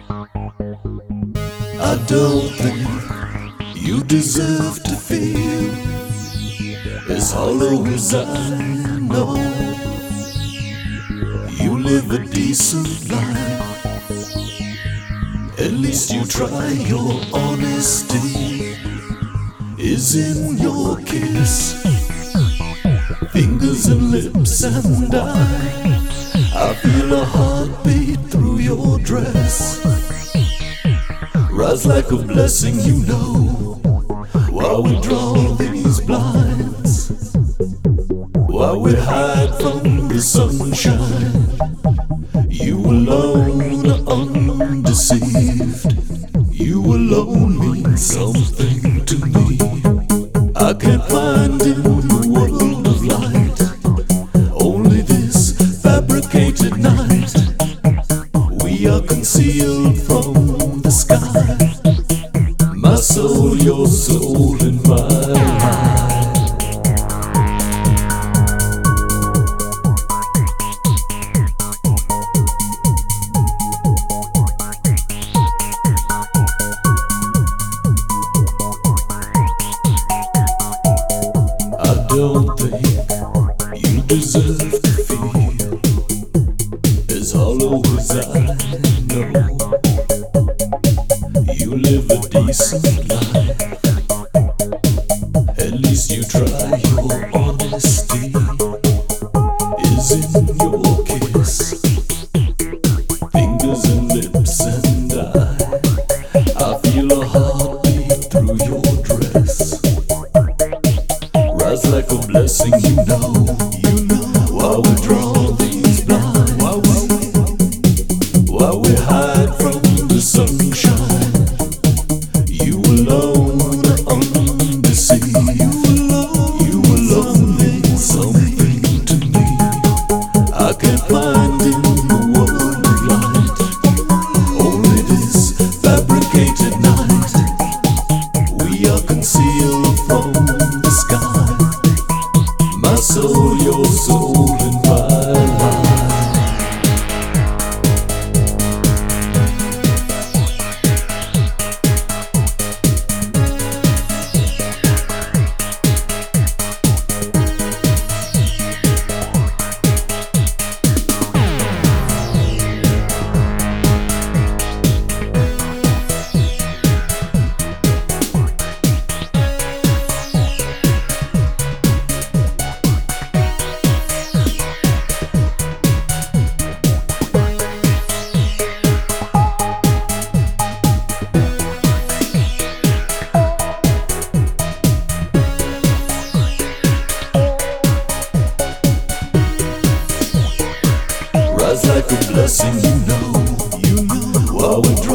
I don't think you deserve to feel as hollow as I know. You live a decent life, at least you try. Your honesty is in your kiss, fingers and lips, and I feel a heartbeat through your dress. Rise like a blessing, you know, while we draw these blinds, while we hide from the sunshine. You alone are undeceived. You alone mean something to me. I can't find in the world of light only this fabricated night. We are concealed from the sky. My soul, your soul, and mine. I don't think you deserve to feel as hollow as I know. You live a decent life, at least you try. Your honesty is in your kiss, fingers and lips, and I feel a heartbeat through your dress. Rise like a blessing, you know, while we draw these blinds, while we hide from the sunshine. You alone are undeceived. You alone mean something to me. I can't find in the world of light only this fabricated night. We are concealed from the sky. My soul, your soul, and mine. Rise like a blessing, you know, while we